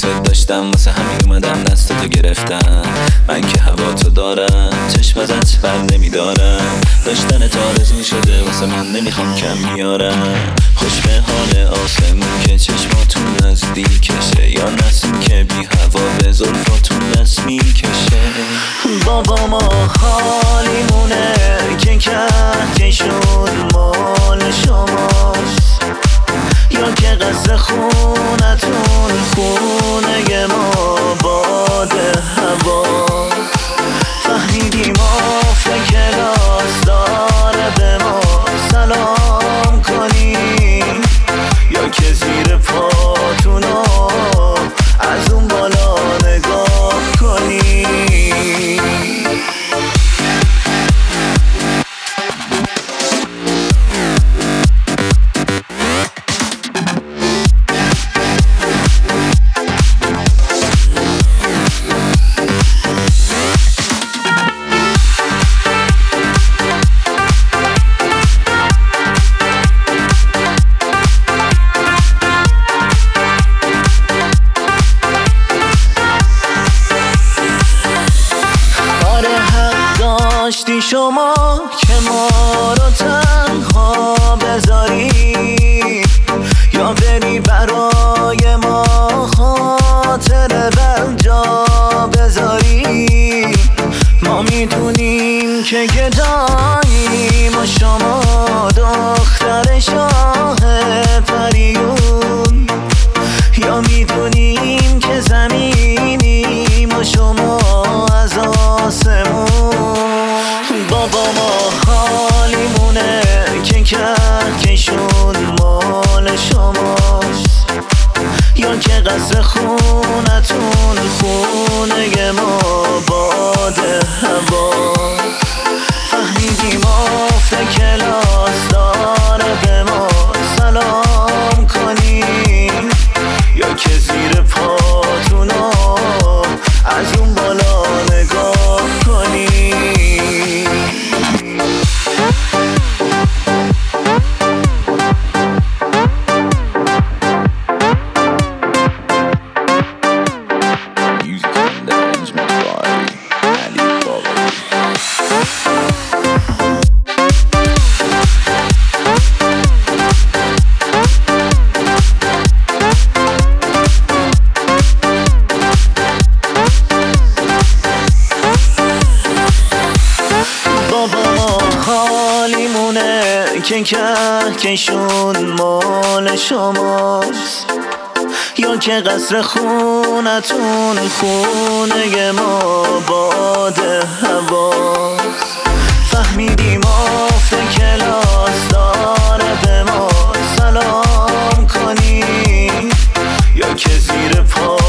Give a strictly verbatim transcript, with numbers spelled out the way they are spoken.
دوست داشتم واسه همین اومدم دستتو گرفتم. من که هوا تو دارم چشم ازت بر نمیدارم. داشتن تارزون شده واسه من نمیخوام کم میارم. خوش به حال آسمون که چشماتون نزدیکشه، یا نسیم که بی هوا به زلفاتون دست میکشه. بابا ما حالیمونه که کهکشون مال شماست، یا که قصد خونتون خونه ما باد هوا. فهمیدیم آفت کلاس داره به ما سلام کنی، یا که زیر پاتونو از اون بالا نگاه کنی. داشتی شما که ما رو تنها بذاری، یا بری برای ما خاطر بر جا بذاری. ما میدونیم که گداییم و شما دختر شاه پریون، یا میدونیم که زمینیم و شما از آسمون. بابا ما حالیمونه که کهکشون مال شماست، یا که قصد خونتون خونه ما باد هوا. فهمیدیم آفت کلاس داره به ما سلام کنی، یا که زیر پاتونو از اون بالا نگاه کنی. حالیمونه که کهکشون مال شماست، یا که قصر خونتون خونه ما باد هوا. فهمیدیم آفت کلاس داره به ما سلام کنی، یا که زیر پا